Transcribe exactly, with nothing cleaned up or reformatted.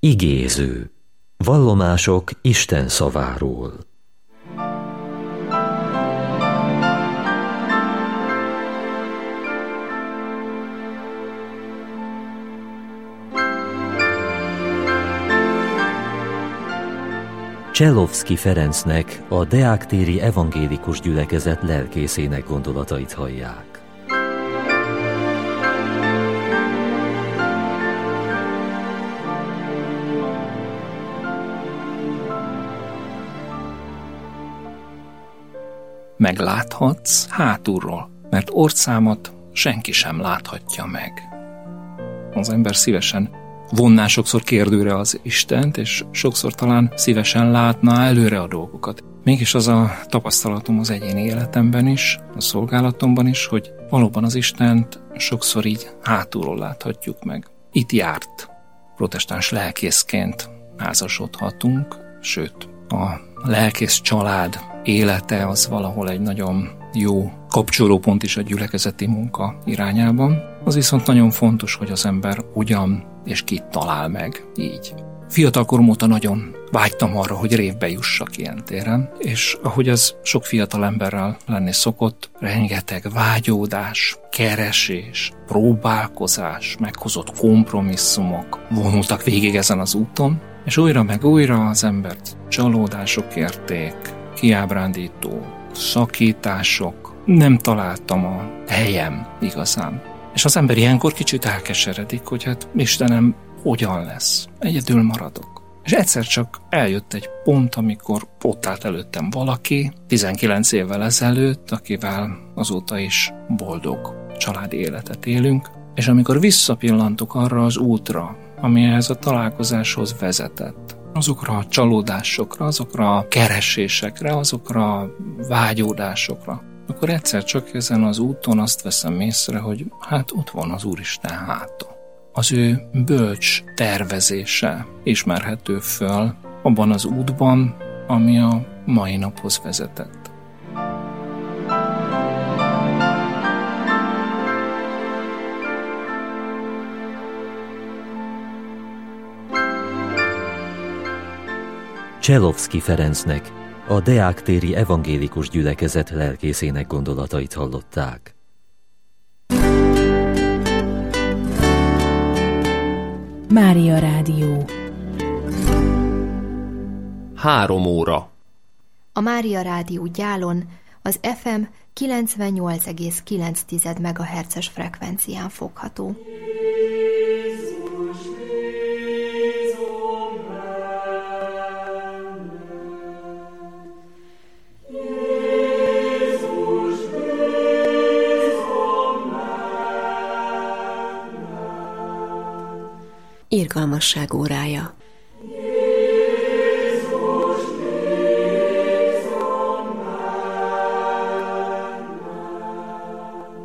Igéző. Vallomások Isten szaváról. Cselovszky Ferencnek, a deák-téri evangélikus gyülekezet lelkészének gondolatait hallják. Megláthatsz hátulról, mert orcámat senki sem láthatja meg. Az ember szívesen vonná sokszor kérdőre az Istent, és sokszor talán szívesen látná előre a dolgokat. Mégis az a tapasztalatom az egyéni életemben is, a szolgálatomban is, hogy valóban az Istent sokszor így hátulról láthatjuk meg. Itt járt, protestáns lelkészként házasodhatunk, sőt, a lelkész család élete az valahol egy nagyon jó kapcsolópont is a gyülekezeti munka irányában. Az viszont nagyon fontos, hogy az ember ugyan és kit talál meg így. Fiatalkorom óta nagyon vágytam arra, hogy révbe jussak ilyen téren, és ahogy az sok fiatal emberrel lenni szokott, rengeteg vágyódás, keresés, próbálkozás, meghozott kompromisszumok vonultak végig ezen az úton, és újra meg újra az embert csalódások érték, kiábrándító szakítások, nem találtam a helyem igazán. És az ember ilyenkor kicsit elkeseredik, hogy hát Istenem, hogyan lesz? Egyedül maradok. És egyszer csak eljött egy pont, amikor ott állt előttem valaki, tizenkilenc évvel ezelőtt, akivel azóta is boldog családi életet élünk, és amikor visszapillantok arra az útra, ami ehhez a találkozáshoz vezetett, azokra a csalódásokra, azokra a keresésekre, azokra a vágyódásokra, akkor egyszer csak ezen az úton azt veszem észre, hogy hát ott van az Úristen háta. Az ő bölcs tervezése ismerhető föl abban az útban, ami a mai naphoz vezetett. Cselovszky Ferencnek, a deák-téri evangélikus gyülekezet lelkészének gondolatait hallották. Mária Rádió. Három óra. A Mária Rádió Gyálon az ef em kilencvennyolc egész kilenc megahertzes frekvencián fogható. Irgalmasság órája.